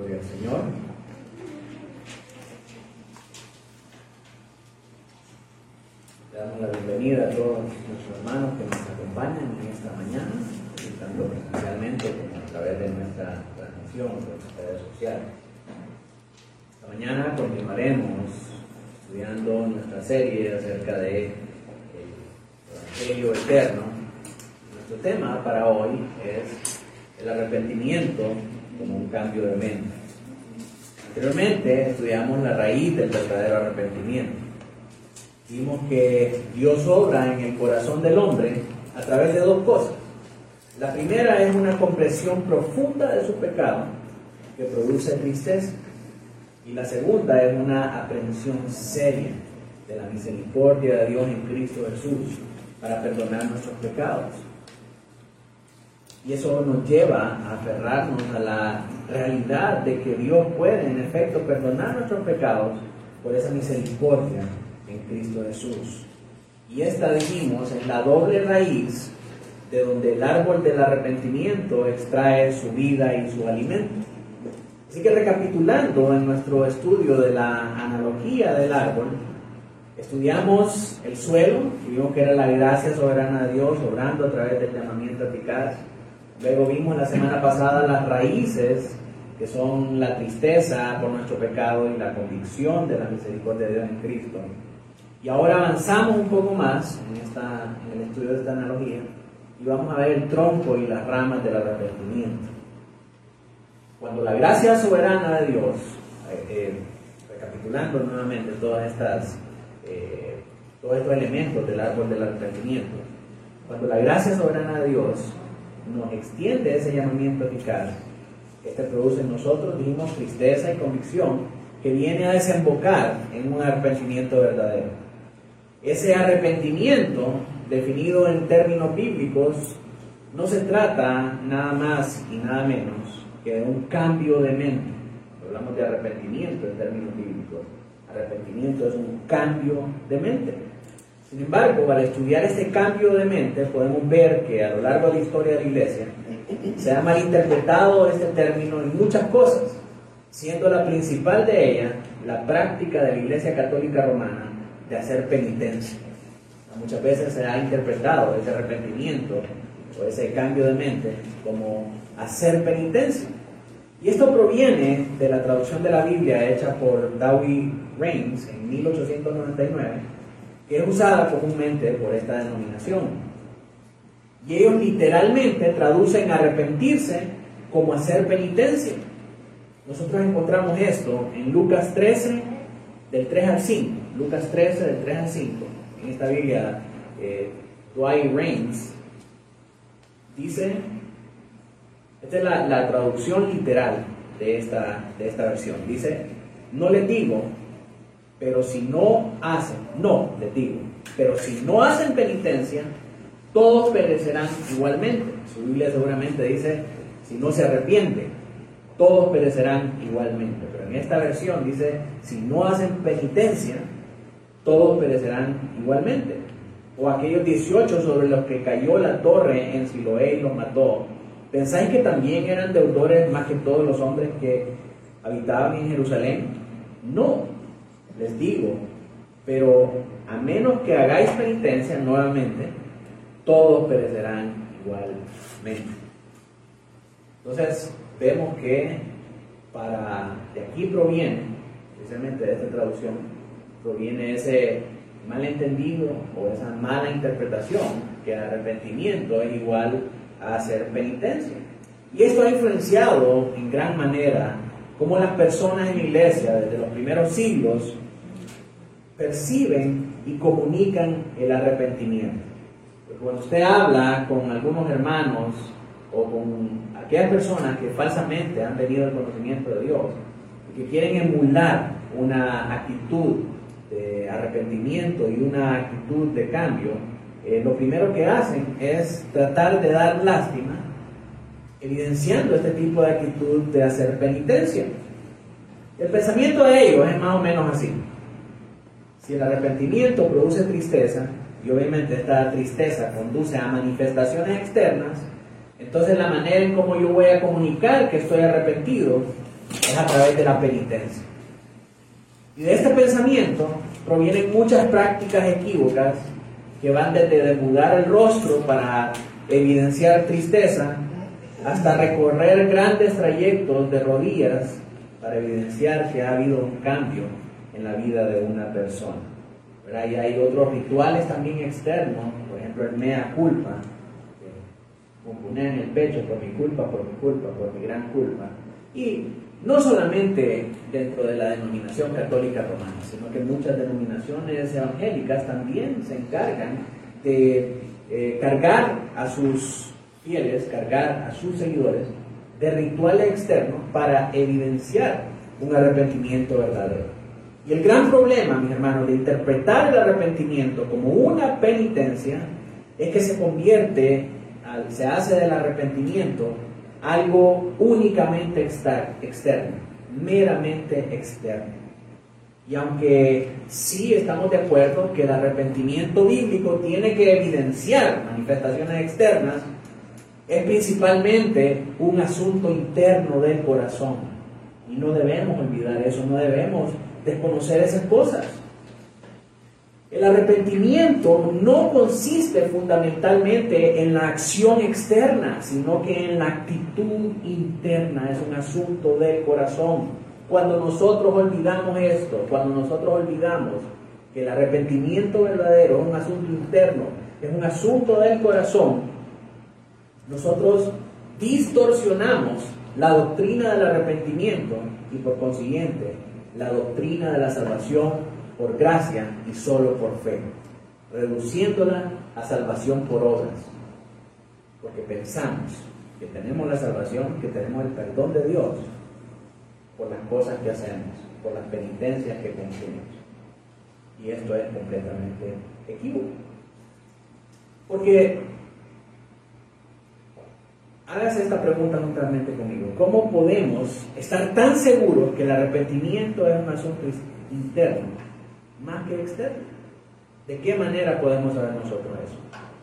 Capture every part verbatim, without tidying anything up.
Gloria al Señor. Le damos la bienvenida a todos nuestros hermanos que nos acompañan en esta mañana, tanto presencialmente como a través de nuestra transmisión por las redes sociales. Esta mañana continuaremos estudiando nuestra serie acerca de el Evangelio Eterno. Nuestro tema para hoy es el arrepentimiento como un cambio de mente. Anteriormente estudiamos la raíz del verdadero arrepentimiento. Vimos que Dios obra en el corazón del hombre a través de dos cosas. La primera es una comprensión profunda de su pecado que produce tristeza. Y la segunda es una aprehensión seria de la misericordia de Dios en Cristo Jesús para perdonar nuestros pecados. Y eso nos lleva a aferrarnos a la realidad de que Dios puede, en efecto, perdonar nuestros pecados por esa misericordia en Cristo Jesús. Y esta, dijimos, es la doble raíz de donde el árbol del arrepentimiento extrae su vida y su alimento. Así que recapitulando en nuestro estudio de la analogía del árbol, estudiamos el suelo, vimos que era la gracia soberana de Dios obrando a través del llamamiento eficaz. Luego vimos la semana pasada las raíces, que son la tristeza por nuestro pecado y la convicción de la misericordia de Dios en Cristo. Y ahora avanzamos un poco más en, esta, en el estudio de esta analogía y vamos a ver el tronco y las ramas del arrepentimiento. Cuando la gracia soberana de Dios, eh, eh, recapitulando nuevamente todas estas, eh, todos estos elementos del árbol del arrepentimiento, cuando la gracia soberana de Dios nos extiende ese llamamiento eficaz, este produce en nosotros, dijimos, tristeza y convicción que viene a desembocar en un arrepentimiento verdadero. Ese arrepentimiento, definido en términos bíblicos, no se trata nada más y nada menos que de un cambio de mente. Hablamos de arrepentimiento en términos bíblicos. Arrepentimiento es un cambio de mente. Sin embargo, al estudiar este cambio de mente, podemos ver que a lo largo de la historia de la Iglesia se ha malinterpretado este término en muchas cosas, siendo la principal de ellas la práctica de la Iglesia Católica Romana de hacer penitencia. Muchas veces se ha interpretado ese arrepentimiento o ese cambio de mente como hacer penitencia. Y esto proviene de la traducción de la Biblia hecha por Douay Rheims en mil ochocientos noventa y nueve, que es usada comúnmente por esta denominación. Y ellos literalmente traducen arrepentirse como hacer penitencia. Nosotros encontramos esto en Lucas trece, del tres al cinco. Lucas trece, del tres al cinco. En esta Biblia, eh, Douay Rheims dice, esta es la, la traducción literal de esta, de esta versión. Dice, no les digo, pero si no hacen, no les digo, pero si no hacen penitencia, todos perecerán igualmente. Su Biblia seguramente dice, si no se arrepienten, todos perecerán igualmente. Pero en esta versión dice, si no hacen penitencia, todos perecerán igualmente. O aquellos dieciocho sobre los que cayó la torre en Siloé y los mató, ¿pensáis que también eran deudores más que todos los hombres que habitaban en Jerusalén? No, les digo, pero a menos que hagáis penitencia nuevamente, todos perecerán igualmente. Entonces, vemos que para de aquí proviene, especialmente de esta traducción, proviene ese malentendido o esa mala interpretación que el arrepentimiento es igual a hacer penitencia. Y esto ha influenciado en gran manera cómo las personas en la iglesia desde los primeros siglos perciben y comunican el arrepentimiento. Porque cuando usted habla con algunos hermanos o con aquellas personas que falsamente han venido al conocimiento de Dios y que quieren emular una actitud de arrepentimiento y una actitud de cambio, eh, lo primero que hacen es tratar de dar lástima, evidenciando este tipo de actitud de hacer penitencia. El pensamiento de ellos es más o menos así. Si el arrepentimiento produce tristeza, y obviamente esta tristeza conduce a manifestaciones externas, entonces la manera en cómo yo voy a comunicar que estoy arrepentido es a través de la penitencia. Y de este pensamiento provienen muchas prácticas equívocas que van desde desnudar el rostro para evidenciar tristeza hasta recorrer grandes trayectos de rodillas para evidenciar que ha habido un cambio en la vida de una persona. ¿Verdad? Y hay otros rituales también externos, por ejemplo el mea culpa, que componer en el pecho por mi culpa, por mi culpa, por mi gran culpa. Y no solamente dentro de la denominación católica romana, sino que muchas denominaciones evangélicas también se encargan de eh, cargar a sus fieles, cargar a sus seguidores de rituales externos para evidenciar un arrepentimiento verdadero. Y el gran problema, mis hermanos, de interpretar el arrepentimiento como una penitencia es que se convierte, se hace del arrepentimiento algo únicamente externo, meramente externo. Y aunque sí estamos de acuerdo que el arrepentimiento bíblico tiene que evidenciar manifestaciones externas, es principalmente un asunto interno del corazón. Y no debemos olvidar eso, no debemos desconocer esas cosas. El arrepentimiento no consiste fundamentalmente en la acción externa, sino que en la actitud interna. Es un asunto del corazón. Cuando nosotros olvidamos esto, cuando nosotros olvidamos que el arrepentimiento verdadero es un asunto interno, es un asunto del corazón, nosotros distorsionamos la doctrina del arrepentimiento y por consiguiente la doctrina de la salvación por gracia y solo por fe, reduciéndola a salvación por obras, porque pensamos que tenemos la salvación, que tenemos el perdón de Dios por las cosas que hacemos, por las penitencias que cumplimos. Y esto es completamente equívoco. Porque, hágase esta pregunta juntamente conmigo: ¿cómo podemos estar tan seguros que el arrepentimiento es un asunto interno más que externo? ¿De qué manera podemos saber nosotros eso?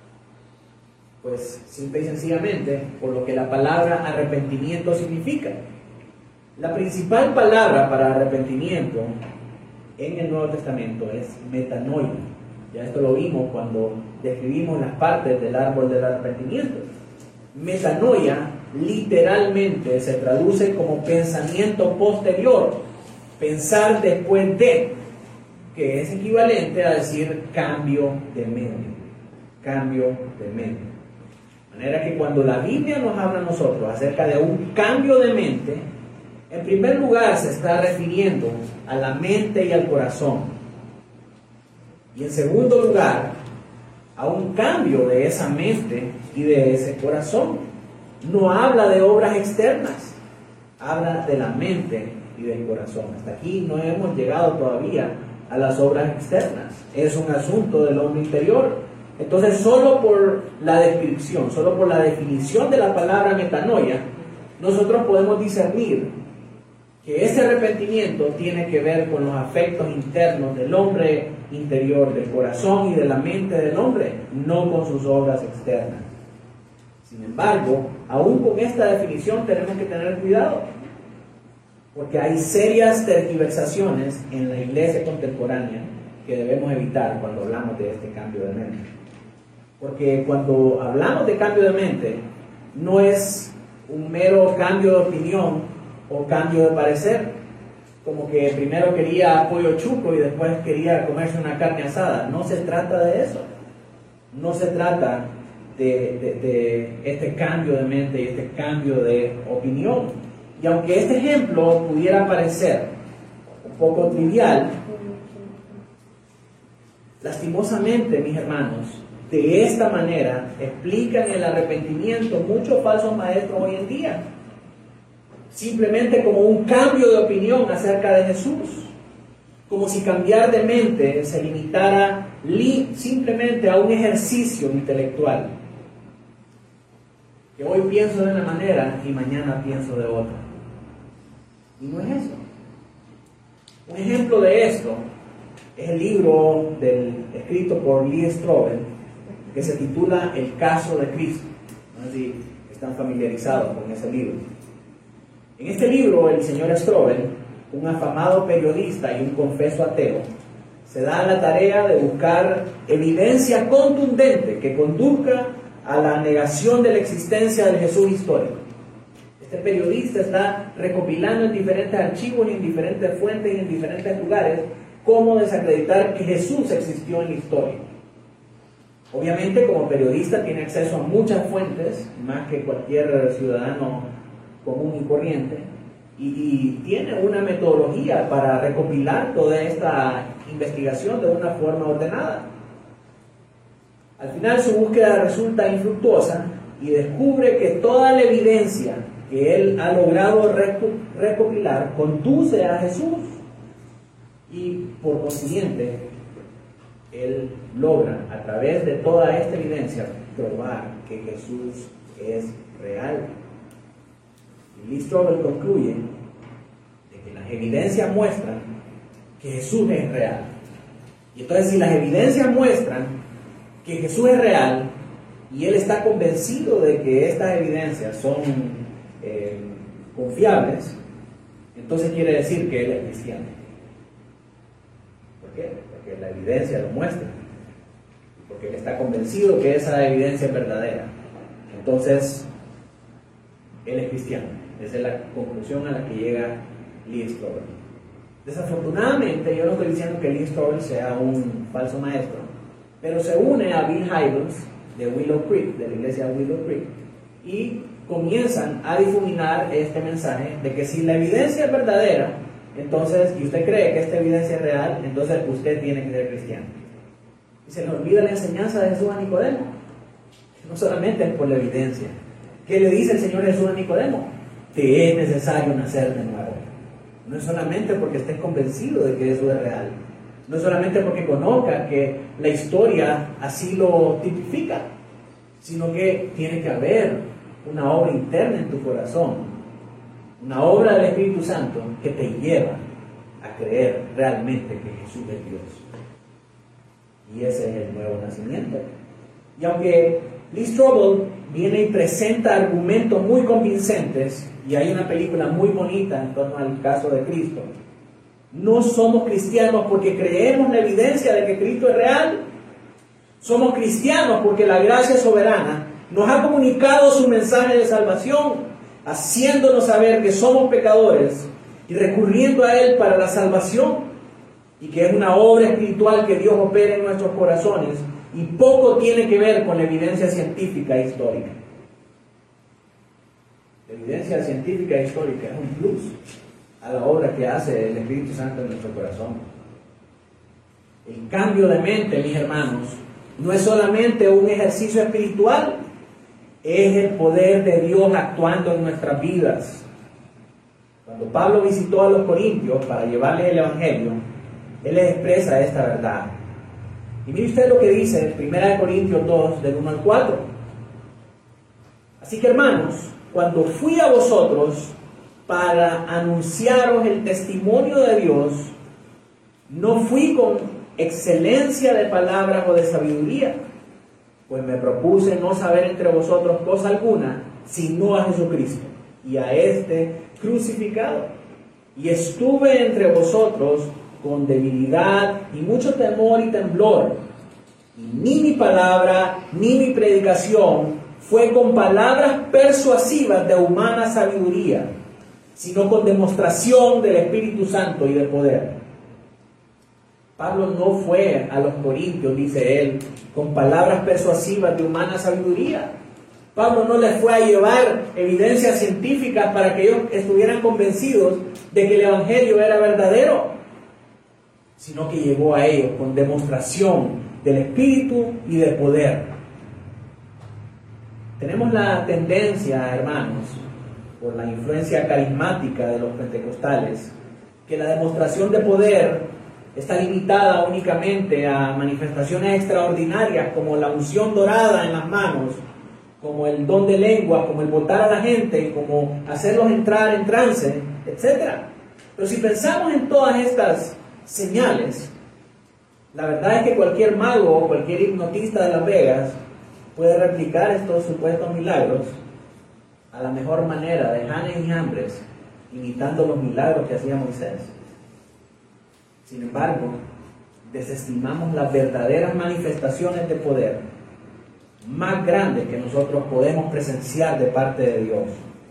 Pues simple y sencillamente por lo que la palabra arrepentimiento significa. La principal palabra para arrepentimiento en el Nuevo Testamento es metanoia. Ya esto lo vimos cuando describimos las partes del árbol del arrepentimiento. Metanoia literalmente se traduce como pensamiento posterior, pensar después de, que es equivalente a decir cambio de mente, cambio de mente. De manera que cuando la Biblia nos habla a nosotros acerca de un cambio de mente, en primer lugar se está refiriendo a la mente y al corazón. Y en segundo lugar, a un cambio de esa mente y de ese corazón. No habla de obras externas, habla de la mente y del corazón. Hasta aquí no hemos llegado todavía a las obras externas. Es un asunto del hombre interior. Entonces, solo por la descripción, solo por la definición de la palabra metanoia, nosotros podemos discernir que ese arrepentimiento tiene que ver con los afectos internos del hombre interior, del corazón y de la mente del hombre, no con sus obras externas. Sin embargo, aún con esta definición tenemos que tener cuidado, porque hay serias tergiversaciones en la iglesia contemporánea que debemos evitar cuando hablamos de este cambio de mente. Porque cuando hablamos de cambio de mente, no es un mero cambio de opinión o cambio de parecer, como que primero quería pollo chuco y después quería comerse una carne asada. No se trata de eso. No se trata de, de, de este cambio de mente y este cambio de opinión. Y aunque este ejemplo pudiera parecer un poco trivial, lastimosamente, mis hermanos, de esta manera explican el arrepentimiento muchos falsos maestros hoy en día, simplemente como un cambio de opinión acerca de Jesús, como si cambiar de mente se limitara li- simplemente a un ejercicio intelectual, que hoy pienso de una manera y mañana pienso de otra. Y no es eso. Un ejemplo de esto es el libro del, escrito por Lee Strobel, que se titula El caso de Cristo. No sé si están familiarizados con ese libro. En este libro, el señor Strobel, un afamado periodista y un confeso ateo, se da la tarea de buscar evidencia contundente que conduzca a la negación de la existencia del Jesús histórico. Este periodista está recopilando en diferentes archivos y en diferentes fuentes y en diferentes lugares cómo desacreditar que Jesús existió en la historia. Obviamente, como periodista tiene acceso a muchas fuentes, más que cualquier ciudadano común y corriente, y, y tiene una metodología para recopilar toda esta investigación de una forma ordenada. Al final su búsqueda resulta infructuosa y descubre que toda la evidencia que él ha logrado recopilar conduce a Jesús, y por consiguiente él logra a través de toda esta evidencia probar que Jesús es real. Y Lee Strobel concluye de que las evidencias muestran que Jesús es real. Y entonces, si las evidencias muestran que Jesús es real y él está convencido de que estas evidencias son eh, confiables, entonces quiere decir que él es cristiano. ¿Por qué? Porque la evidencia lo muestra, porque él está convencido que esa evidencia es verdadera. Entonces él es cristiano. Esa es la conclusión a la que llega Lee Strobel. Desafortunadamente, yo no estoy diciendo que Lee Strobel sea un falso maestro, pero se une a Bill Hybels de Willow Creek, de la iglesia de Willow Creek, y comienzan a difuminar este mensaje de que si la evidencia es verdadera, entonces, y usted cree que esta evidencia es real, entonces usted tiene que ser cristiano. Y se le olvida la enseñanza de Jesús a Nicodemo. No solamente es por la evidencia. ¿Qué le dice el Señor Jesús a Nicodemo? Te es necesario nacer de nuevo. No es solamente porque estés convencido de que eso es real. No es solamente porque conozca que la historia así lo tipifica, sino que tiene que haber una obra interna en tu corazón, una obra del Espíritu Santo que te lleva a creer realmente que Jesús es Dios. Y ese es el nuevo nacimiento. Y aunque Lee Strobel viene y presenta argumentos muy convincentes, y hay una película muy bonita en torno al caso de Cristo, no somos cristianos porque creemos la evidencia de que Cristo es real. Somos cristianos porque la gracia soberana nos ha comunicado su mensaje de salvación, haciéndonos saber que somos pecadores y recurriendo a Él para la salvación, y que es una obra espiritual que Dios opera en nuestros corazones, y poco tiene que ver con la evidencia científica e histórica. La evidencia científica e histórica es un plus a la obra que hace el Espíritu Santo en nuestro corazón. El cambio de mente, mis hermanos, no es solamente un ejercicio espiritual, es el poder de Dios actuando en nuestras vidas. Cuando Pablo visitó a los corintios para llevarles el Evangelio, él les expresa esta verdad. Y mire usted lo que dice en primera Corintios dos, del uno al cuatro. Así que, hermanos, cuando fui a vosotros para anunciaros el testimonio de Dios, no fui con excelencia de palabras o de sabiduría, pues me propuse no saber entre vosotros cosa alguna, sino a Jesucristo, y a este crucificado. Y estuve entre vosotros con debilidad y mucho temor y temblor. Y ni mi palabra, ni mi predicación fue con palabras persuasivas de humana sabiduría, sino con demostración del Espíritu Santo y de poder. Pablo no fue a los corintios, dice él, con palabras persuasivas de humana sabiduría. Pablo no les fue a llevar evidencias científicas para que ellos estuvieran convencidos de que el Evangelio era verdadero, sino que llegó a ellos con demostración del Espíritu y de poder. Tenemos la tendencia, hermanos, por la influencia carismática de los pentecostales, que la demostración de poder está limitada únicamente a manifestaciones extraordinarias como la unción dorada en las manos, como el don de lengua, como el botar a la gente, como hacerlos entrar en trance, etcétera. Pero si pensamos en todas estas señales, la verdad es que cualquier mago o cualquier hipnotista de Las Vegas puede replicar estos supuestos milagros a la mejor manera, de Janes y Jambres, imitando los milagros que hacía Moisés. Sin embargo, desestimamos las verdaderas manifestaciones de poder más grandes que nosotros podemos presenciar de parte de Dios.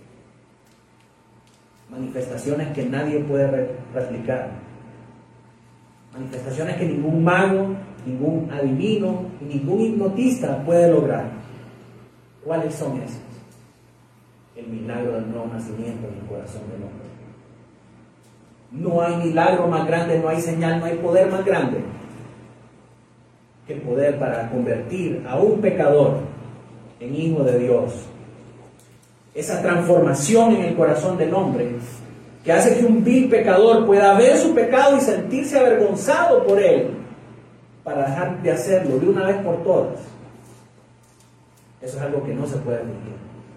Manifestaciones que nadie puede re- replicar. Manifestaciones que ningún mago, ningún adivino y ningún hipnotista puede lograr. ¿Cuáles son esas? El milagro del nuevo nacimiento en el corazón del hombre. No hay milagro más grande, no hay señal, no hay poder más grande que el poder para convertir a un pecador en hijo de Dios. Esa transformación en el corazón del hombre que hace que un vil pecador pueda ver su pecado y sentirse avergonzado por él para dejar de hacerlo de una vez por todas. Eso es algo que no se puede fingir.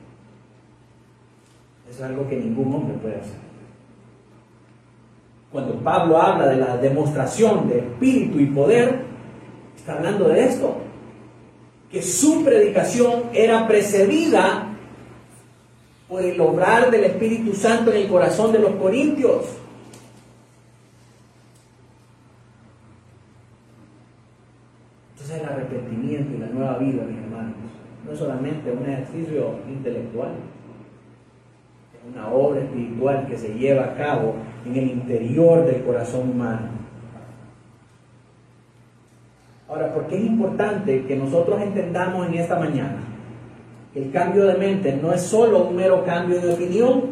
Eso es algo que ningún hombre puede hacer. Cuando Pablo habla de la demostración de espíritu y poder, está hablando de esto, que su predicación era precedida por el obrar del Espíritu Santo en el corazón de los corintios. Entonces el arrepentimiento y la nueva vida, mis hermanos, no es solamente un ejercicio intelectual, es una obra espiritual que se lleva a cabo en el interior del corazón humano. Ahora, ¿por qué es importante que nosotros entendamos en esta mañana que el cambio de mente no es solo un mero cambio de opinión?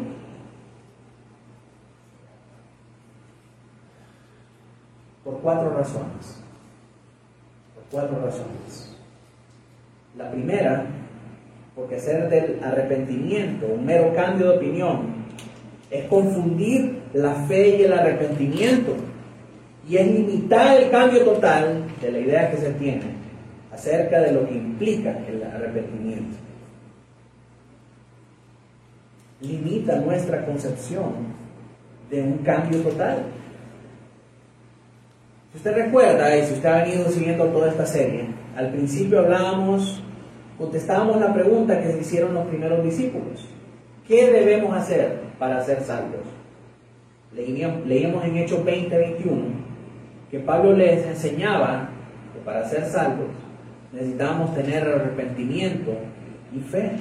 Por cuatro razones. Por cuatro razones. La primera, porque hacer del arrepentimiento un mero cambio de opinión es confundir la fe y el arrepentimiento, y es limitar el cambio total de la idea que se tiene acerca de lo que implica el arrepentimiento. Limita nuestra concepción de un cambio total. Si usted recuerda, y si usted ha venido siguiendo toda esta serie, al principio hablábamos, contestábamos la pregunta que se hicieron los primeros discípulos: ¿qué debemos hacer para ser salvos? Leíamos, leíamos en Hechos veinte, veintiuno que Pablo les enseñaba que para ser salvos necesitábamos tener arrepentimiento y fe.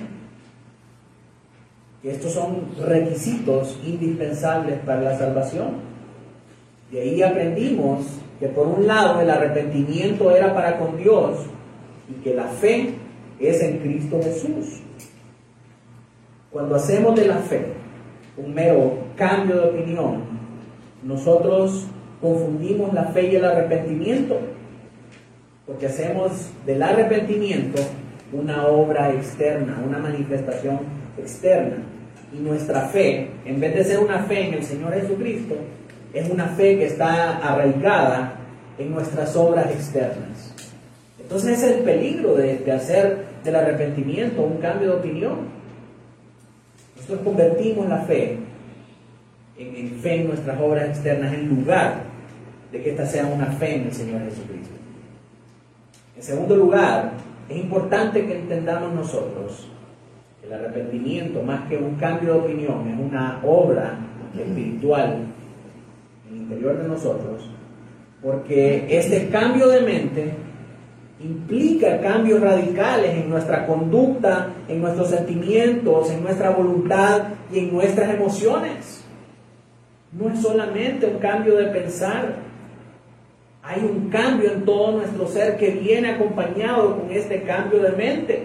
Que estos son requisitos indispensables para la salvación. De ahí aprendimos que por un lado el arrepentimiento era para con Dios y que la fe es en Cristo Jesús. Cuando hacemos de la fe un mero cambio de opinión, nosotros confundimos la fe y el arrepentimiento, porque hacemos del arrepentimiento una obra externa, una manifestación externa, y nuestra fe, en vez de ser una fe en el Señor Jesucristo, es una fe que está arraigada en nuestras obras externas. Entonces ese es el peligro de, de hacer del arrepentimiento un cambio de opinión. Nosotros convertimos la fe en, en fe en nuestras obras externas, en lugar de que esta sea una fe en el Señor Jesucristo. En segundo lugar, es importante que entendamos nosotros que el arrepentimiento, más que un cambio de opinión, es una obra espiritual en el interior de nosotros, porque este cambio de mente implica cambios radicales en nuestra conducta, en nuestros sentimientos, en nuestra voluntad y en nuestras emociones. No es solamente un cambio de pensar, hay un cambio en todo nuestro ser que viene acompañado con este cambio de mente.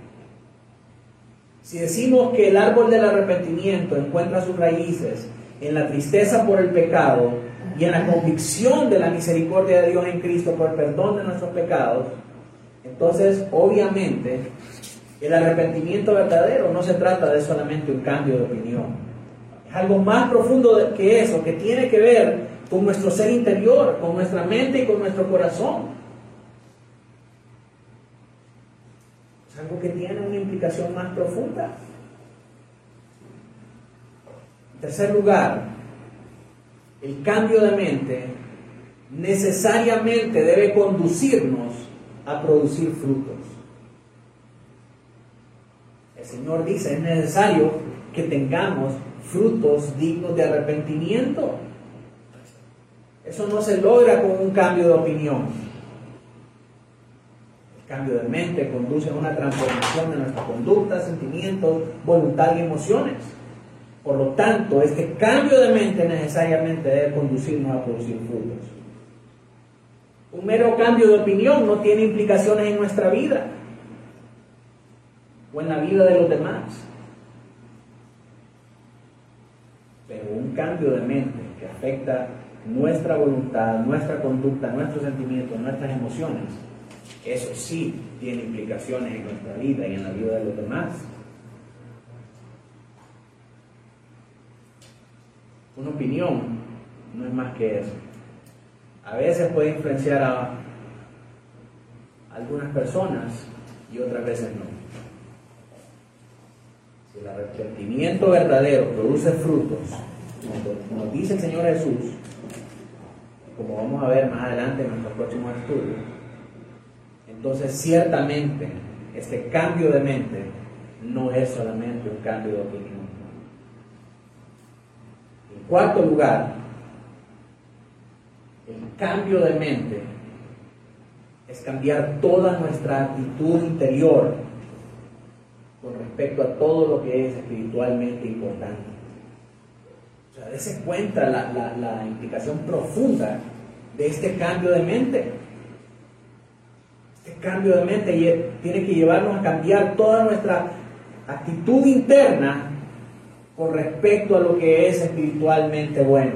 Si decimos que el árbol del arrepentimiento encuentra sus raíces en la tristeza por el pecado y en la convicción de la misericordia de Dios en Cristo por el perdón de nuestros pecados, entonces obviamente el arrepentimiento verdadero no se trata de solamente un cambio de opinión. Es algo más profundo que eso, que tiene que ver con nuestro ser interior, con nuestra mente y con nuestro corazón. Es algo que tiene una implicación más profunda. En tercer lugar, el cambio de mente necesariamente debe conducirnos a producir frutos. El Señor dice, es necesario que tengamos frutos dignos de arrepentimiento. Eso no se logra con un cambio de opinión. El cambio de mente conduce a una transformación de nuestra conducta, sentimientos, voluntad y emociones. Por lo tanto, este cambio de mente necesariamente debe conducirnos a producir frutos. Un mero cambio de opinión no tiene implicaciones en nuestra vida o en la vida de los demás. Pero un cambio de mente que afecta nuestra voluntad, nuestra conducta, nuestros sentimientos, nuestras emociones, eso sí tiene implicaciones en nuestra vida y en la vida de los demás. Una opinión no es más que eso. A veces puede influenciar a algunas personas y otras veces no. Si el arrepentimiento verdadero produce frutos, como nos dice el Señor Jesús, como vamos a ver más adelante en nuestros próximos estudios, entonces ciertamente este cambio de mente no es solamente un cambio de opinión. En cuarto lugar, el cambio de mente es cambiar toda nuestra actitud interior con respecto a todo lo que es espiritualmente importante. O sea, dése cuenta la, la, la implicación profunda de este cambio de mente. Este cambio de mente tiene que llevarnos a cambiar toda nuestra actitud interna con respecto a lo que es espiritualmente bueno.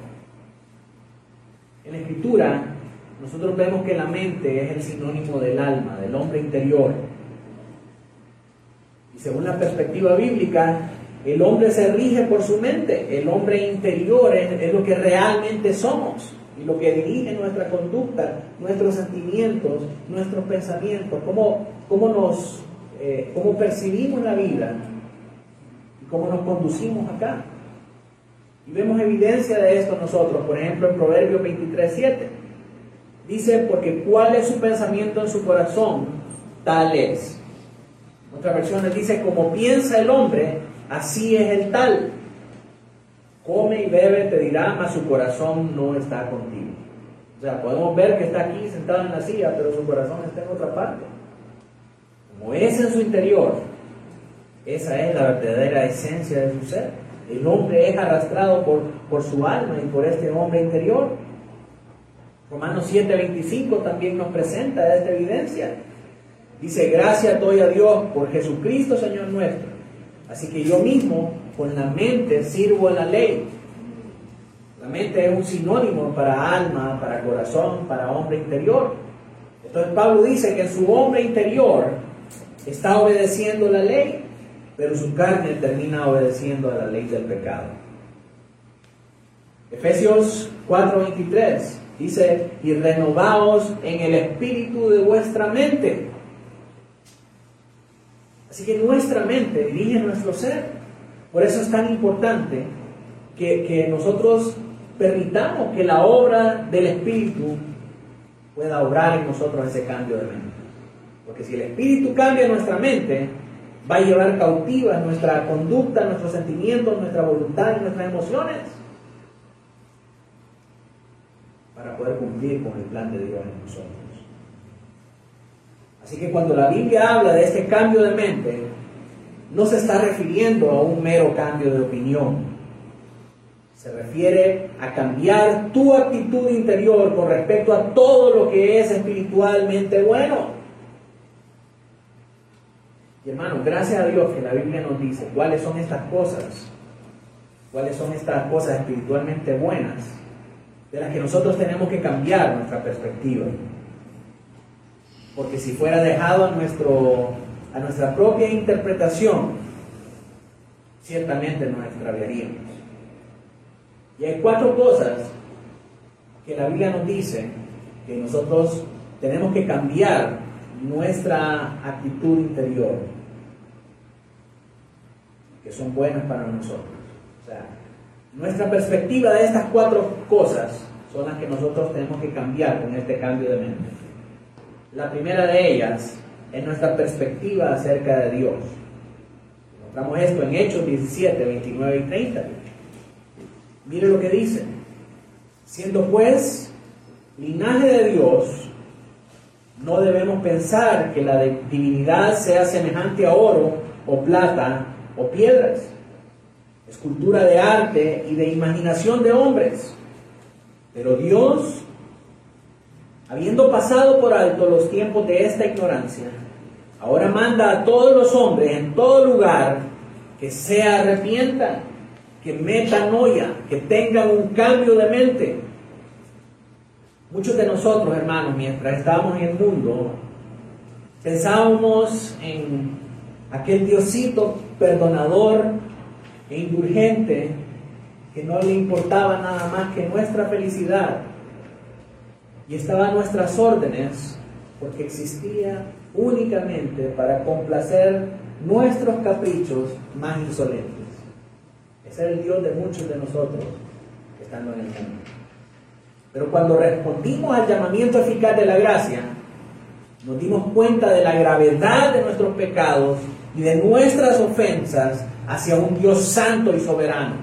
En la Escritura, nosotros vemos que la mente es el sinónimo del alma, del hombre interior. Y según la perspectiva bíblica, el hombre se rige por su mente. El hombre interior es, es lo que realmente somos y lo que dirige nuestra conducta, nuestros sentimientos, nuestros pensamientos, cómo, cómo, nos, eh, cómo percibimos la vida y cómo nos conducimos acá. Y vemos evidencia de esto nosotros, por ejemplo en Proverbios veintitrés siete. Dice, porque cuál es su pensamiento en su corazón, tal es. Otra versión dice, como piensa el hombre, así es el tal. Come y bebe, te dirá, mas su corazón no está contigo. O sea, podemos ver que está aquí sentado en la silla, pero su corazón está en otra parte. Como es en su interior, esa es la verdadera esencia de su ser. El hombre es arrastrado por, por su alma y por este hombre interior. Romanos siete veinticinco también nos presenta esta evidencia. Dice, gracias doy a Dios por Jesucristo Señor nuestro. Así que yo mismo con la mente sirvo a la ley. La mente es un sinónimo para alma, para corazón, para hombre interior. Entonces Pablo dice que en su hombre interior está obedeciendo la ley, pero su carne termina obedeciendo a la ley del pecado. Efesios cuatro veintitrés dice, y renovaos en el espíritu de vuestra mente. Así que nuestra mente dirige nuestro ser. Por eso es tan importante que, que nosotros permitamos que la obra del Espíritu pueda obrar en nosotros ese cambio de mente. Porque si el Espíritu cambia nuestra mente, va a llevar cautivas nuestra conducta, nuestros sentimientos, nuestra voluntad y nuestras emociones para poder cumplir con el plan de Dios en nosotros. Así que cuando la Biblia habla de este cambio de mente, no se está refiriendo a un mero cambio de opinión. Se refiere a cambiar tu actitud interior con respecto a todo lo que es espiritualmente bueno. Y hermanos, gracias a Dios que la Biblia nos dice cuáles son estas cosas, cuáles son estas cosas espiritualmente buenas, de las que nosotros tenemos que cambiar nuestra perspectiva. Porque si fuera dejado a, nuestro, a nuestra propia interpretación, ciertamente nos extraviaríamos. Y hay cuatro cosas que la Biblia nos dice que nosotros tenemos que cambiar nuestra actitud interior, que son buenas para nosotros. O sea, nuestra perspectiva de estas cuatro cosas son las que nosotros tenemos que cambiar con este cambio de mente. La primera de ellas es nuestra perspectiva acerca de Dios. Encontramos esto en Hechos diecisiete, veintinueve y treinta. Mire lo que dice. Siendo pues linaje de Dios, no debemos pensar que la divinidad sea semejante a oro o plata o piedras, escultura de arte y de imaginación de hombres. Pero Dios, habiendo pasado por alto los tiempos de esta ignorancia, ahora manda a todos los hombres en todo lugar que se arrepientan, que metanoia, que tengan un cambio de mente. Muchos de nosotros, hermanos, mientras estábamos en el mundo, pensábamos en aquel Diosito perdonador e indulgente que no le importaba nada más que nuestra felicidad y estaba a nuestras órdenes porque existía únicamente para complacer nuestros caprichos más insolentes. Ese era el Dios de muchos de nosotros estando en el mundo. Pero cuando respondimos al llamamiento eficaz de la gracia, nos dimos cuenta de la gravedad de nuestros pecados y de nuestras ofensas hacia un Dios santo y soberano.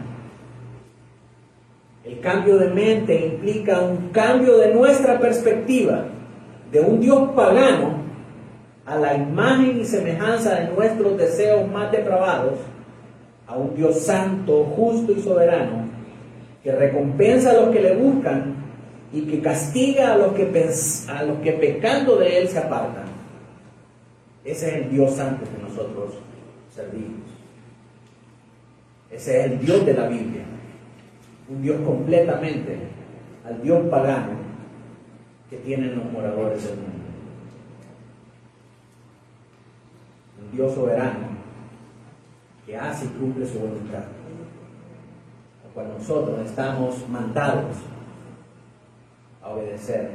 El cambio de mente implica un cambio de nuestra perspectiva de un Dios pagano a la imagen y semejanza de nuestros deseos más depravados, a un Dios santo, justo y soberano, que recompensa a los que le buscan y que castiga a los que, a los que pecando de Él se apartan. Ese es el Dios santo que nosotros servimos. Ese es el Dios de la Biblia. Un Dios completamente al Dios pagano que tienen los moradores del mundo. Un Dios soberano que hace y cumple su voluntad, a cual nosotros estamos mandados a obedecer.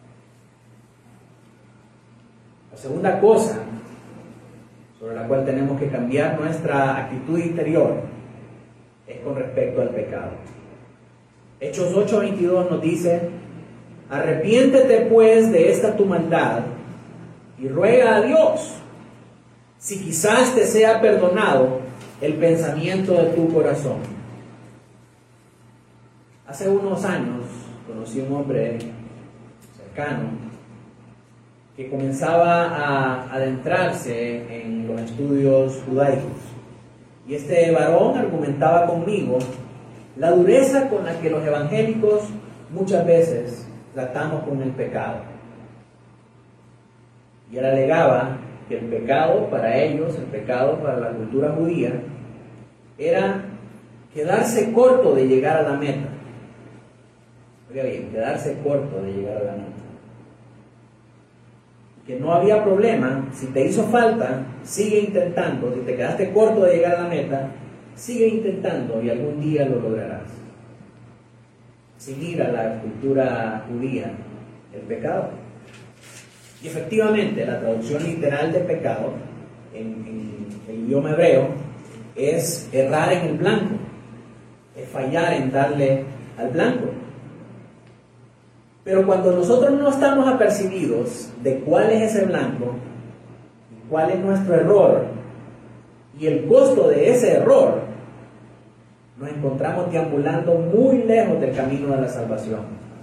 La segunda cosa sobre la cual tenemos que cambiar nuestra actitud interior es con respecto al pecado. Hechos ocho veintidós nos dice: arrepiéntete pues de esta tu maldad y ruega a Dios, si quizás te sea perdonado el pensamiento de tu corazón. Hace unos años conocí a un hombre cercano que comenzaba a adentrarse en los estudios judaicos. Y este varón argumentaba conmigo la dureza con la que los evangélicos muchas veces tratamos con el pecado. Y él alegaba que el pecado para ellos, el pecado para la cultura judía, era quedarse corto de llegar a la meta. Oiga bien, quedarse corto de llegar a la meta. Que no había problema, si te hizo falta, sigue intentando. Si te quedaste corto de llegar a la meta, sigue intentando y algún día lo lograrás. Seguir a la cultura judía, el pecado. Y efectivamente, la traducción literal de pecado en, en el idioma hebreo es errar en el blanco, es fallar en darle al blanco. Pero cuando nosotros no estamos apercibidos de cuál es ese blanco, cuál es nuestro error y el costo de ese error, nos encontramos deambulando muy lejos del camino de la salvación.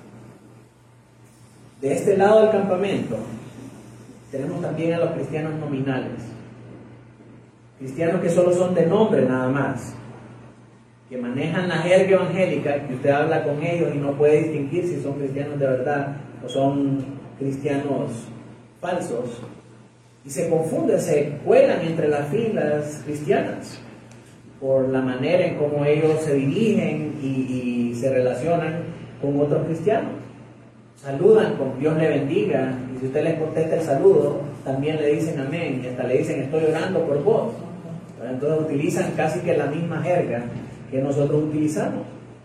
De este lado del campamento tenemos también a los cristianos nominales, cristianos que solo son de nombre nada más, que manejan la jerga evangélica, que usted habla con ellos y no puede distinguir si son cristianos de verdad o son cristianos falsos, y se confunden, se cuelan entre las filas cristianas por la manera en cómo ellos se dirigen y, y se relacionan con otros cristianos. Saludan con Dios le bendiga, y si usted les contesta el saludo, también le dicen amén, y hasta le dicen estoy orando por vos. Entonces utilizan casi que la misma jerga que nosotros utilizamos.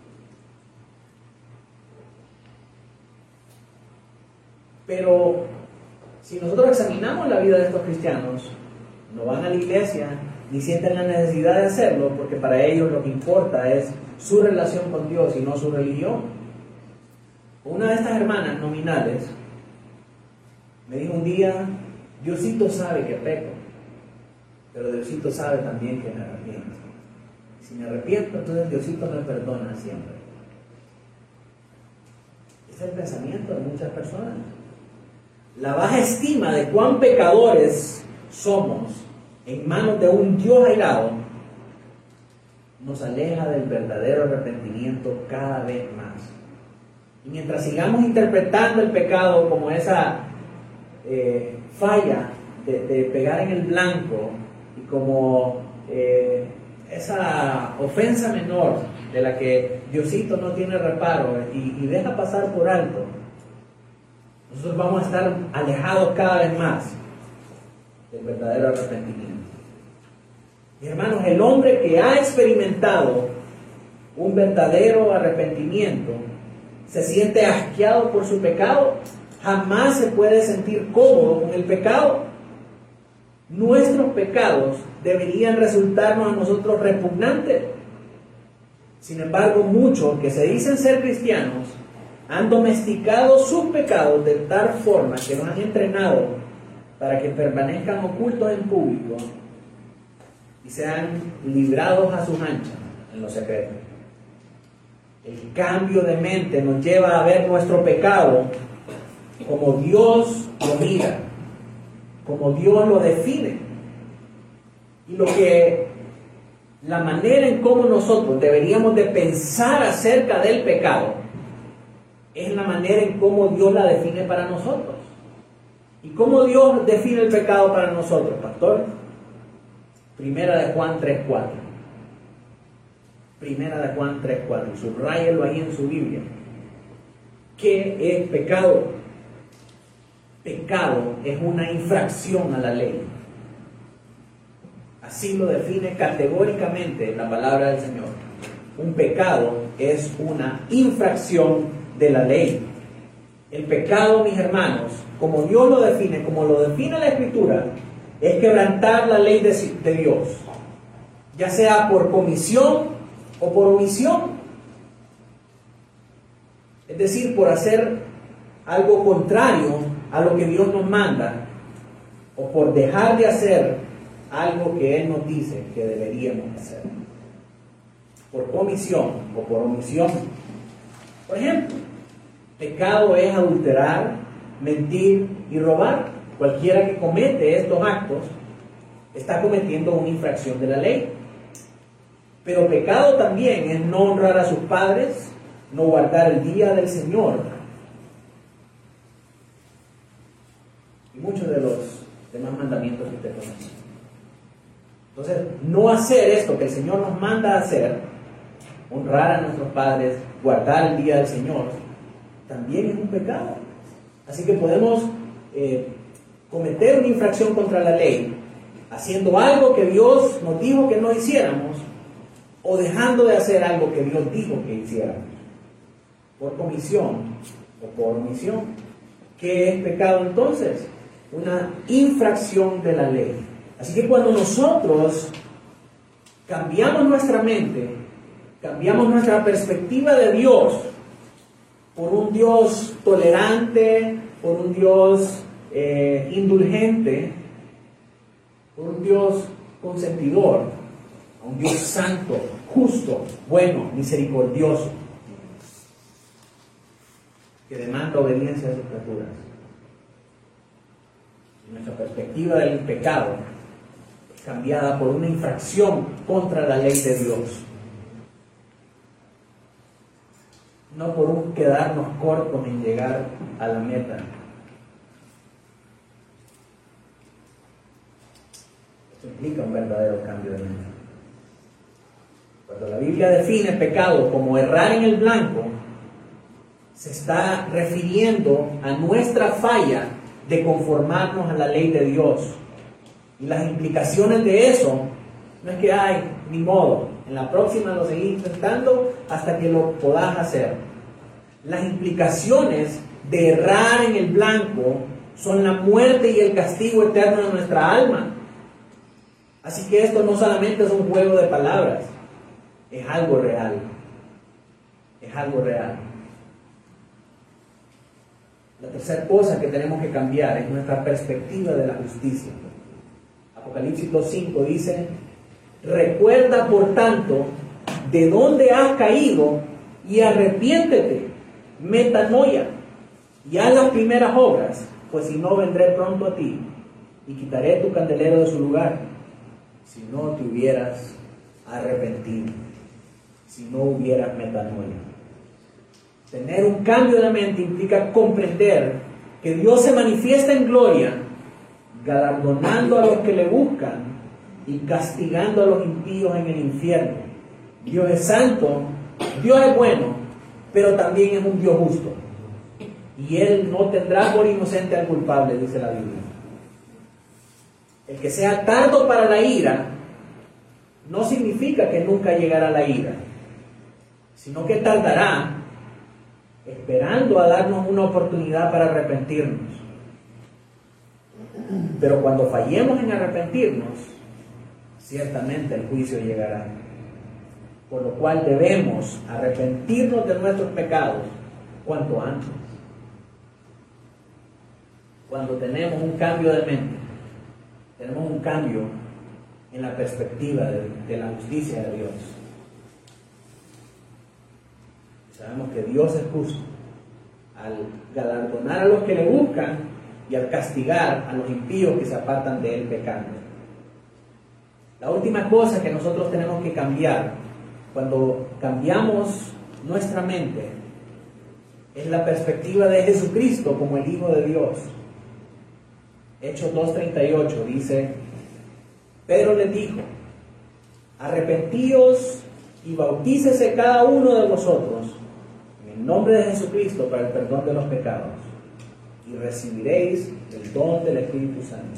Pero si nosotros examinamos la vida de estos cristianos, no van a la iglesia ni sienten la necesidad de hacerlo, porque para ellos lo que importa es su relación con Dios y no su religión. Una de estas hermanas nominales me dijo un día: Diosito sabe que peco, pero Diosito sabe también que me arrepiento. Si me arrepiento, entonces Diosito me perdona siempre. Ese es el pensamiento de muchas personas. La baja estima de cuán pecadores somos en manos de un Dios airado nos aleja del verdadero arrepentimiento cada vez más. Y mientras sigamos interpretando el pecado como esa eh, falla de, de pegar en el blanco y como eh, esa ofensa menor de la que Diosito no tiene reparo y, y deja pasar por alto, nosotros vamos a estar alejados cada vez más del verdadero arrepentimiento. Mis hermanos, el hombre que ha experimentado un verdadero arrepentimiento se siente asqueado por su pecado, jamás se puede sentir cómodo con el pecado. Nuestros pecados deberían resultarnos a nosotros repugnantes. Sin embargo, muchos que se dicen ser cristianos han domesticado sus pecados de tal forma que nos han entrenado para que permanezcan ocultos en público y sean librados a sus anchas en lo secreto. El cambio de mente nos lleva a ver nuestro pecado como Dios lo mira, como Dios lo define. Y lo que, la manera en cómo nosotros deberíamos de pensar acerca del pecado es la manera en cómo Dios la define para nosotros. ¿Y cómo Dios define el pecado para nosotros, pastor? Primera de Juan tres cuatro. Primera de Juan tres cuatro. Subráyelo ahí en su Biblia. ¿Qué es pecado? Pecado es una infracción a la ley. Así lo define categóricamente la palabra del Señor. Un pecado es una infracción de la ley. El pecado, mis hermanos, como Dios lo define, como lo define la Escritura, es quebrantar la ley de, de Dios, ya sea por comisión o por omisión. Es decir, por hacer algo contrario a lo que Dios nos manda, o por dejar de hacer algo que Él nos dice que deberíamos hacer. Por comisión o por omisión. Por ejemplo, pecado es adulterar, mentir y robar. Cualquiera que comete estos actos está cometiendo una infracción de la ley. Pero pecado también es no honrar a sus padres, no guardar el día del Señor. Y muchos de los demás mandamientos que usted conoce. Entonces, no hacer esto que el Señor nos manda a hacer, honrar a nuestros padres, guardar el día del Señor, también es un pecado. Así que podemos eh, cometer una infracción contra la ley, haciendo algo que Dios nos dijo que no hiciéramos, o dejando de hacer algo que Dios dijo que hiciéramos, por comisión o por omisión. ¿Qué es pecado entonces? Una infracción de la ley. Así que cuando nosotros cambiamos nuestra mente, cambiamos nuestra perspectiva de Dios por un Dios tolerante, por un Dios eh, indulgente, por un Dios consentidor, a un Dios santo, justo, bueno, misericordioso, que demanda obediencia a sus criaturas. Nuestra perspectiva del pecado es cambiada por una infracción contra la ley de Dios, no por un quedarnos cortos en llegar a la meta. Esto implica un verdadero cambio de mente. Cuando la Biblia define pecado como errar en el blanco, se está refiriendo a nuestra falla de conformarnos a la ley de Dios. Y las implicaciones de eso no es que, ay, ni modo, en la próxima lo seguís intentando hasta que lo podás hacer. Las implicaciones de errar en el blanco son la muerte y el castigo eterno de nuestra alma. Así que esto no solamente es un juego de palabras, es algo real. Es algo real. La tercera cosa que tenemos que cambiar es nuestra perspectiva de la justicia. Apocalipsis dos cinco dice: recuerda por tanto de dónde has caído y arrepiéntete, metanoia, y haz las primeras obras, pues si no, vendré pronto a ti y quitaré tu candelero de su lugar, si no te hubieras arrepentido, si no hubieras metanoia. Tener un cambio de mente implica comprender que Dios se manifiesta en gloria, galardonando a los que le buscan y castigando a los impíos en el infierno. Dios es santo, Dios es bueno, pero también es un Dios justo. Y Él no tendrá por inocente al culpable, dice la Biblia. El que sea tardo para la ira no significa que nunca llegará la ira, sino que tardará, esperando a darnos una oportunidad para arrepentirnos. Pero cuando fallemos en arrepentirnos, ciertamente el juicio llegará. Por lo cual debemos arrepentirnos de nuestros pecados cuanto antes. Cuando tenemos un cambio de mente, tenemos un cambio en la perspectiva de, de la justicia de Dios. Sabemos que Dios es justo al galardonar a los que le buscan y al castigar a los impíos que se apartan de él pecando. La última cosa que nosotros tenemos que cambiar cuando cambiamos nuestra mente es la perspectiva de Jesucristo como el Hijo de Dios. Hechos dos treinta y ocho dice: Pedro les dijo: arrepentíos y bautícese cada uno de vosotros en el nombre de Jesucristo para el perdón de los pecados, y recibiréis el don del Espíritu Santo.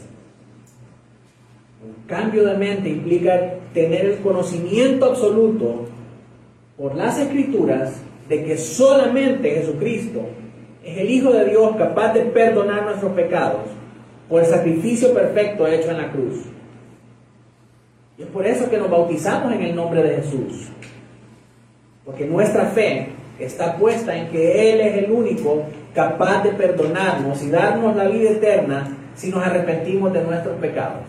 Un cambio de mente implica tener el conocimiento absoluto por las Escrituras de que solamente Jesucristo es el Hijo de Dios capaz de perdonar nuestros pecados por el sacrificio perfecto hecho en la cruz. Y es por eso que nos bautizamos en el nombre de Jesús, porque nuestra fe está puesta en que Él es el único capaz de perdonarnos y darnos la vida eterna si nos arrepentimos de nuestros pecados.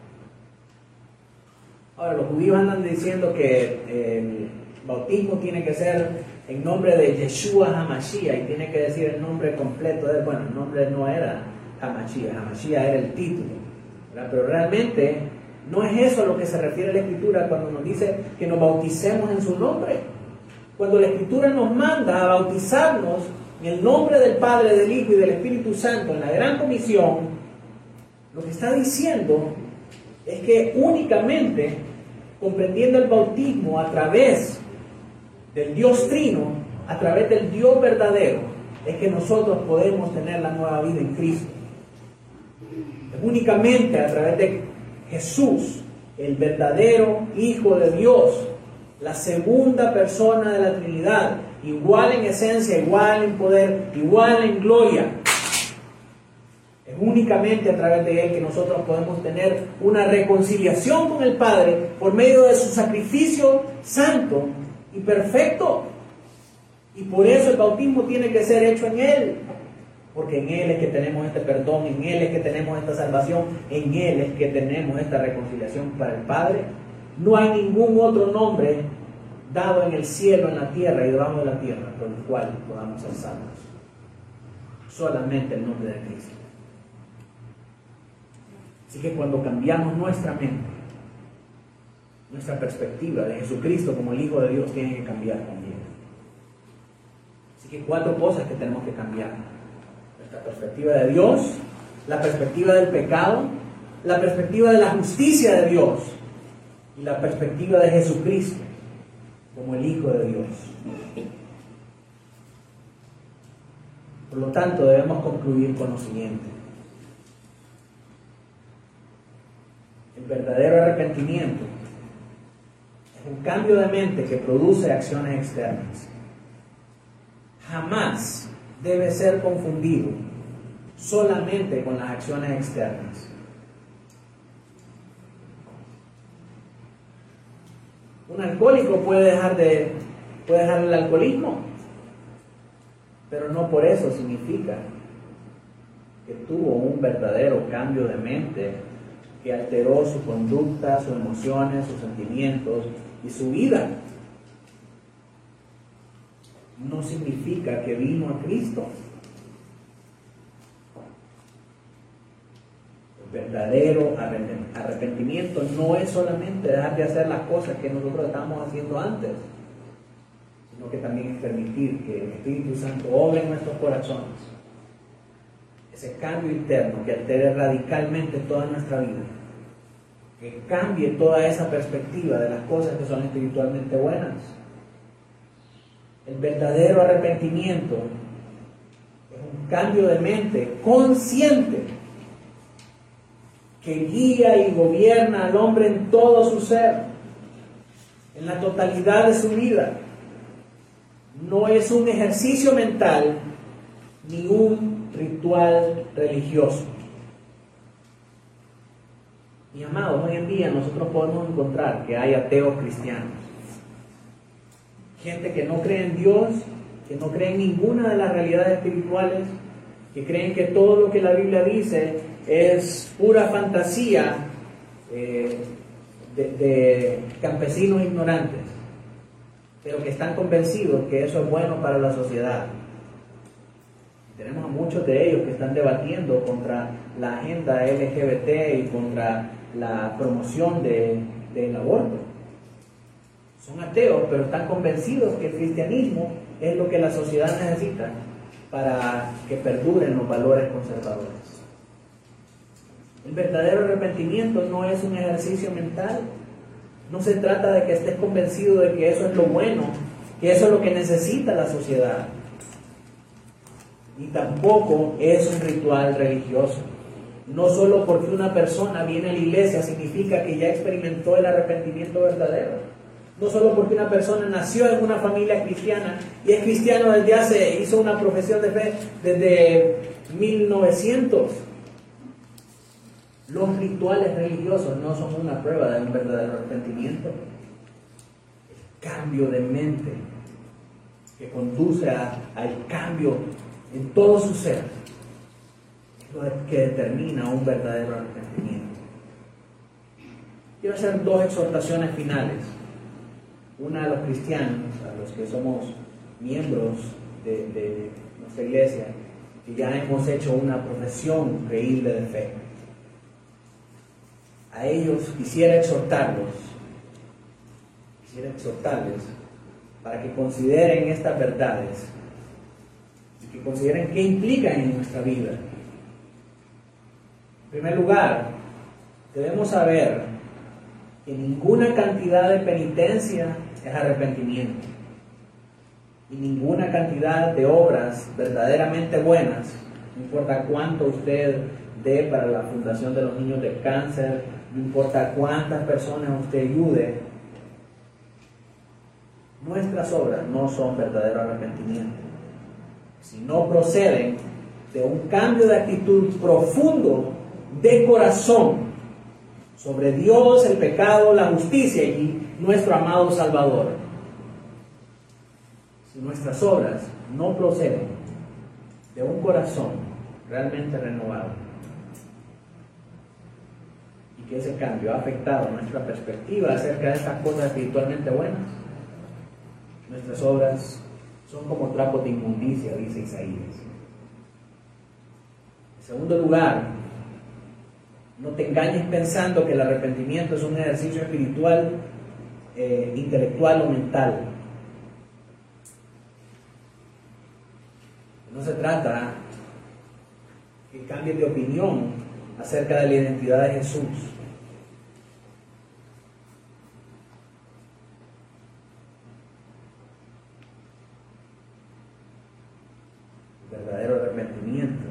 Ahora, los judíos andan diciendo que el bautismo tiene que ser en nombre de Yeshua HaMashiach y tiene que decir el nombre completo de él. Bueno, el nombre no era HaMashiach, HaMashiach era el título, ¿verdad? Pero realmente no es eso a lo que se refiere la Escritura cuando nos dice que nos bauticemos en su nombre. Cuando la Escritura nos manda a bautizarnos en el nombre del Padre, del Hijo y del Espíritu Santo en la Gran Comisión, lo que está diciendo es que únicamente comprendiendo el bautismo a través del Dios Trino, a través del Dios verdadero, es que nosotros podemos tener la nueva vida en Cristo. Es únicamente a través de Jesús, el verdadero Hijo de Dios, la segunda persona de la Trinidad, igual en esencia, igual en poder, igual en gloria. Es únicamente a través de Él que nosotros podemos tener una reconciliación con el Padre por medio de su sacrificio santo y perfecto. Y por eso el bautismo tiene que ser hecho en Él, porque en Él es que tenemos este perdón, en Él es que tenemos esta salvación, en Él es que tenemos esta reconciliación para el Padre. No hay ningún otro nombre dado en el cielo, en la tierra y debajo de la tierra por el cual podamos ser salvos. Solamente el nombre de Cristo. Así que cuando cambiamos nuestra mente, nuestra perspectiva de Jesucristo como el Hijo de Dios tiene que cambiar también. Así que cuatro cosas que tenemos que cambiar: nuestra perspectiva de Dios, la perspectiva del pecado, la perspectiva de la justicia de Dios y la perspectiva de Jesucristo como el Hijo de Dios. Por lo tanto, debemos concluir con lo siguiente: el verdadero arrepentimiento es un cambio de mente que produce acciones externas. Jamás debe ser confundido solamente con las acciones externas. Un alcohólico puede dejar de puede dejar el alcoholismo, pero no por eso significa que tuvo un verdadero cambio de mente que alteró su conducta, sus emociones, sus sentimientos y su vida. No significa que vino a Cristo. El verdadero arrepentimiento no es solamente dejar de hacer las cosas que nosotros estábamos haciendo antes, sino que también es permitir que el Espíritu Santo obre en nuestros corazones. Ese cambio interno que altere radicalmente toda nuestra vida, que cambie toda esa perspectiva de las cosas que son espiritualmente buenas. El verdadero arrepentimiento es un cambio de mente consciente que guía y gobierna al hombre en todo su ser, en la totalidad de su vida. No es un ejercicio mental ni un ritual religioso. Mis amados, hoy en día nosotros podemos encontrar que hay ateos cristianos, gente que no cree en Dios, que no cree en ninguna de las realidades espirituales, que creen que todo lo que la Biblia dice es pura fantasía eh, de, de campesinos ignorantes, pero que están convencidos que eso es bueno para la sociedad. Tenemos a muchos de ellos que están debatiendo contra la agenda L G B T y contra la promoción de, del aborto. Son ateos, pero están convencidos que el cristianismo es lo que la sociedad necesita para que perduren los valores conservadores. El verdadero arrepentimiento no es un ejercicio mental. No se trata de que estés convencido de que eso es lo bueno, que eso es lo que necesita la sociedad. Ni tampoco es un ritual religioso. No solo porque una persona viene a la iglesia significa que ya experimentó el arrepentimiento verdadero. No solo porque una persona nació en una familia cristiana y es cristiano desde hace, hizo una profesión de fe desde mil novecientos. Los rituales religiosos no son una prueba de un verdadero arrepentimiento. El cambio de mente que conduce a, al cambio en todo su ser es lo que determina un verdadero arrepentimiento. Quiero hacer dos exhortaciones finales. Una a los cristianos, a los que somos miembros de, de nuestra iglesia, que ya hemos hecho una profesión creíble de fe. A ellos quisiera exhortarlos, quisiera exhortarles para que consideren estas verdades y que consideren qué implican en nuestra vida. En primer lugar, debemos saber que ninguna cantidad de penitencia es arrepentimiento y ninguna cantidad de obras verdaderamente buenas, no importa cuánto usted dé para la fundación de los niños de cáncer, no importa cuántas personas usted ayude, nuestras obras no son verdadero arrepentimiento. Si no proceden de un cambio de actitud profundo de corazón sobre Dios, el pecado, la justicia y nuestro amado Salvador. Si nuestras obras no proceden de un corazón realmente renovado y que ese cambio ha afectado nuestra perspectiva acerca de estas cosas espiritualmente buenas, nuestras obras son como trapos de inmundicia, dice Isaías. En segundo lugar, no te engañes pensando que el arrepentimiento es un ejercicio espiritual, eh, intelectual o mental. No se trata que cambies de opinión acerca de la identidad de Jesús. El verdadero arrepentimiento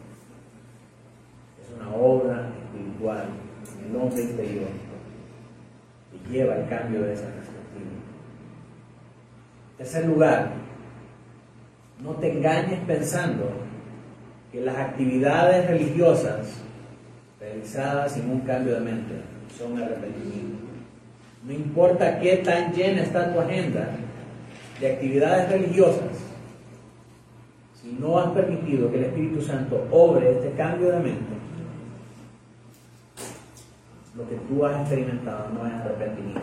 es una obra espiritual en el hombre interior que lleva al cambio de esa perspectiva. En tercer lugar, no te engañes pensando que las actividades religiosas realizadas sin un cambio de mente son arrepentimiento. No importa qué tan llena está tu agenda de actividades religiosas, si no has permitido que el Espíritu Santo obre este cambio de mente, lo que tú has experimentado no es arrepentimiento.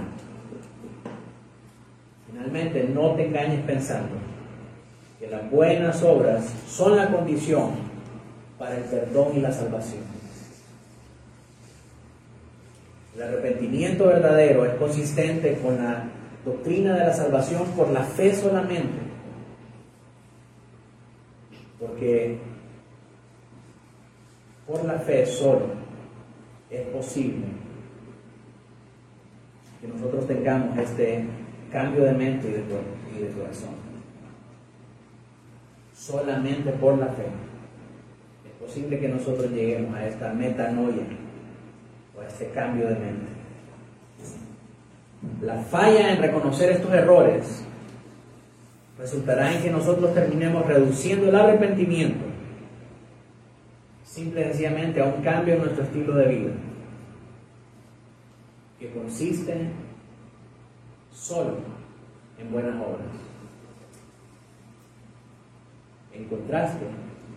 Finalmente, no te engañes pensando que las buenas obras son la condición para el perdón y la salvación. El arrepentimiento verdadero es consistente con la doctrina de la salvación por la fe solamente, porque por la fe solo es posible que nosotros tengamos este cambio de mente y de, y de corazón. Solamente por la fe es posible que nosotros lleguemos a esta metanoia o a este cambio de mente. La falla en reconocer estos errores resultará en que nosotros terminemos reduciendo el arrepentimiento simple y sencillamente a un cambio en nuestro estilo de vida, que consiste solo en buenas obras. En contraste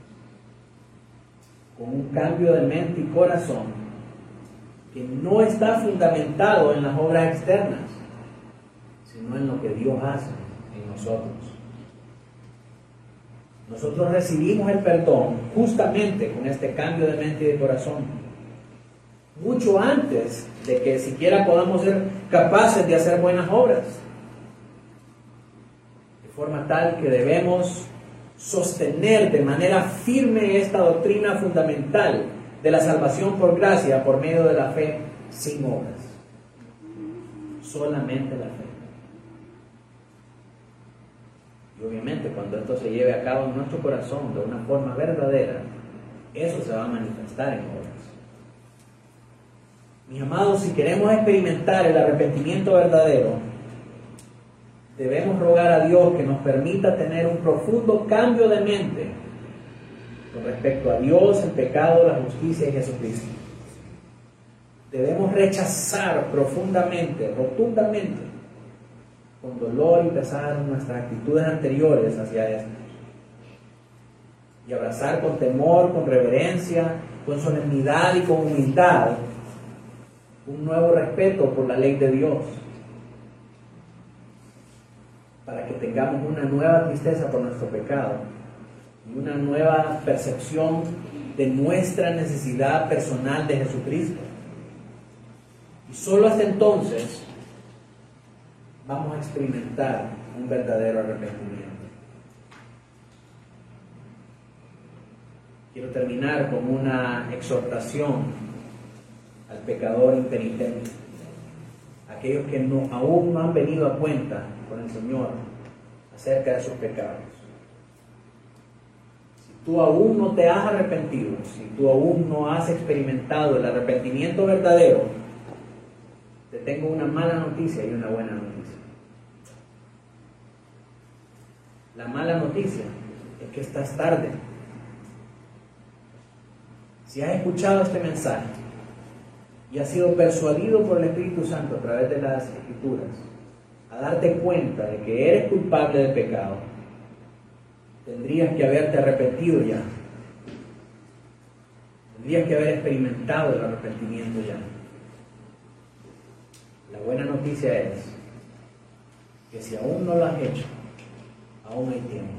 con un cambio de mente y corazón que no está fundamentado en las obras externas, sino en lo que Dios hace en nosotros. Nosotros recibimos el perdón justamente con este cambio de mente y de corazón, mucho antes de que siquiera podamos ser capaces de hacer buenas obras, de forma tal que debemos sostener de manera firme esta doctrina fundamental de la salvación por gracia por medio de la fe sin obras. Solamente la fe. Y obviamente cuando esto se lleve a cabo en nuestro corazón de una forma verdadera, eso se va a manifestar en obras. Mis amados, si queremos experimentar el arrepentimiento verdadero, debemos rogar a Dios que nos permita tener un profundo cambio de mente con respecto a Dios, el pecado, la justicia y Jesucristo. Debemos rechazar profundamente, rotundamente, con dolor y pesar nuestras actitudes anteriores hacia esto, y abrazar con temor, con reverencia, con solemnidad y con humildad un nuevo respeto por la ley de Dios, para que tengamos una nueva tristeza por nuestro pecado y una nueva percepción de nuestra necesidad personal de Jesucristo. Y solo hasta entonces vamos a experimentar un verdadero arrepentimiento. Quiero terminar con una exhortación al pecador impenitente, aquellos que no, aún no han venido a cuenta con el Señor acerca de sus pecados. Si tú aún no te has arrepentido, si tú aún no has experimentado el arrepentimiento verdadero, te tengo una mala noticia y una buena noticia. La mala noticia es que estás tarde. Si has escuchado este mensaje y has sido persuadido por el Espíritu Santo a través de las Escrituras a darte cuenta de que eres culpable de pecado, tendrías que haberte arrepentido ya. Tendrías que haber experimentado el arrepentimiento ya. La buena noticia es que si aún no lo has hecho, aún hay tiempo.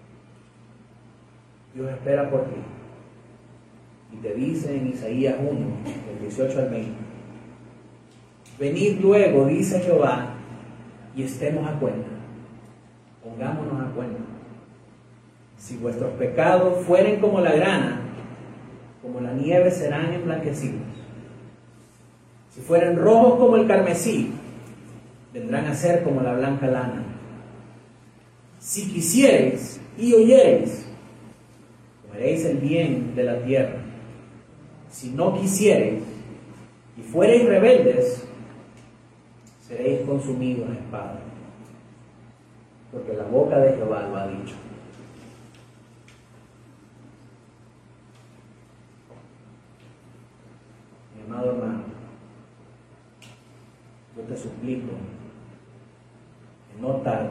Dios espera por ti. Y te dice en Isaías uno, del dieciocho al veinte: venid luego, dice Jehová, y estemos a cuenta. Pongámonos a cuenta. Si vuestros pecados fueren como la grana, como la nieve serán emblanquecidos. Si fueren rojos como el carmesí, vendrán a ser como la blanca lana. Si quisiereis y oyereis, comeréis el bien de la tierra. Si no quisiereis y fuereis rebeldes, seréis consumidos a espada, porque la boca de Jehová lo ha dicho. Mi amado hermano, yo te suplico que no tardes.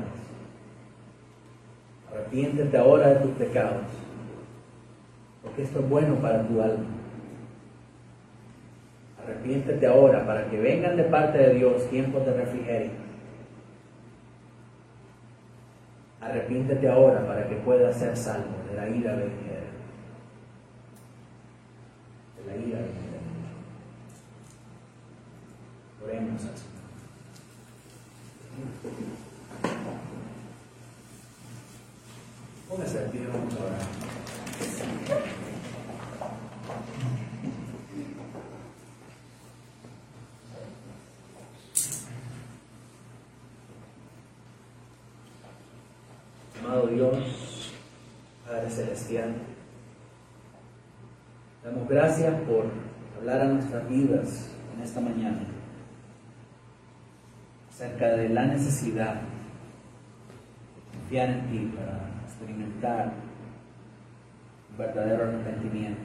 Arrepiéntete ahora de tus pecados, porque esto es bueno para tu alma. Arrepiéntete ahora para que vengan de parte de Dios tiempos de refrigerio. Arrepiéntete ahora para que puedas ser salvo de la ira venidera. De la ira venidera. Oremos al Señor. Póngase al pie, vamos a orar. Amado Dios, Padre Celestial, damos gracias por hablar a nuestras vidas en esta mañana acerca de la necesidad de confiar en ti para experimentar un verdadero arrepentimiento.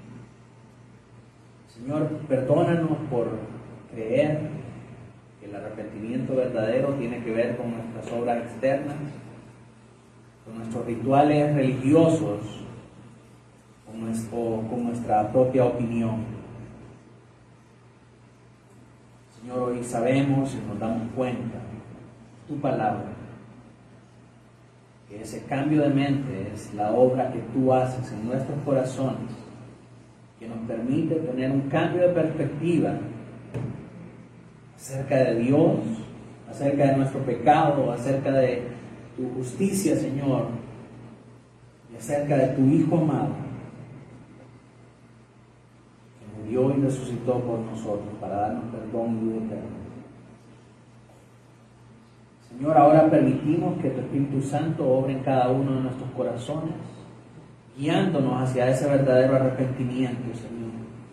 Señor, perdónanos por creer que el arrepentimiento verdadero tiene que ver con nuestras obras externas, con nuestros rituales religiosos, con, nuestro, con nuestra propia opinión. Señor, hoy sabemos y nos damos cuenta, tu palabra, que ese cambio de mente es la obra que tú haces en nuestros corazones, que nos permite tener un cambio de perspectiva acerca de Dios, acerca de nuestro pecado, acerca de tu justicia, Señor, y acerca de tu Hijo amado, que murió y resucitó por nosotros para darnos perdón y vida eterna. Señor, ahora permitimos que tu Espíritu Santo obre en cada uno de nuestros corazones, guiándonos hacia ese verdadero arrepentimiento, Señor.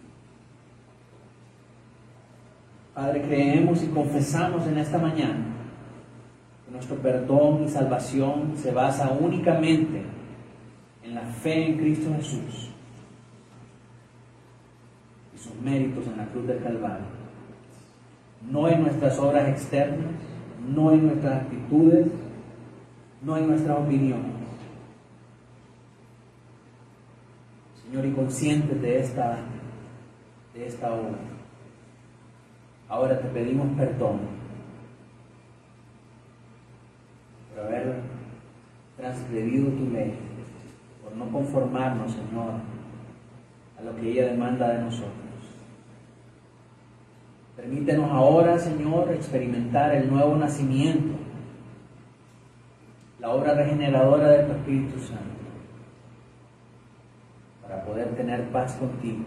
Padre, creemos y confesamos en esta mañana que nuestro perdón y salvación se basa únicamente en la fe en Cristo Jesús y sus méritos en la cruz del Calvario, no en nuestras obras externas, no en nuestras actitudes, no en nuestras opiniones. Señor, y conscientes de esta, de esta obra, ahora te pedimos perdón por haber transgredido tu ley, por no conformarnos, Señor, a lo que ella demanda de nosotros. Permítenos ahora, Señor, experimentar el nuevo nacimiento, la obra regeneradora de tu Espíritu Santo, para poder tener paz contigo,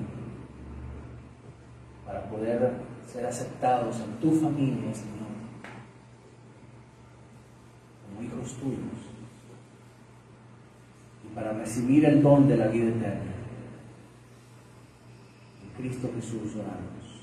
para poder ser aceptados en tu familia, Señor, como hijos tuyos, y para recibir el don de la vida eterna. En Cristo Jesús oramos.